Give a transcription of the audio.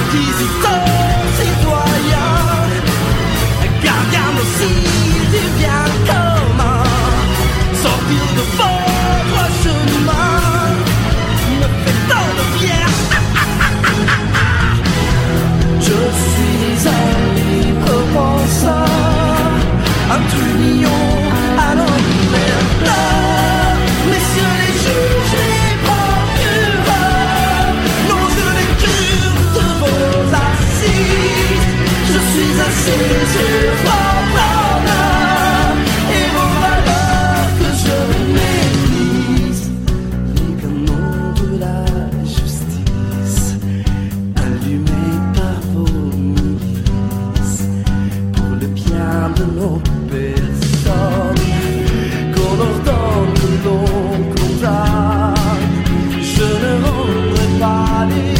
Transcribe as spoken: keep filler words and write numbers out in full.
inquisiteurs, citoyens, gardiens aussi du bien commun, sortir de votre chemin me fait tant de bien. Je suis un libre penseur, un trublion à l'envers. Messieurs les juges, les procureurs, non je les cure de vos assises. Je suis assis sur votre honneur et vos valeurs que je méprise. Les canons de la justice, allumés par vos milices, pour le bien de nos personnes, qu'on ordonne que l'on condamne. Je ne rendrai pas les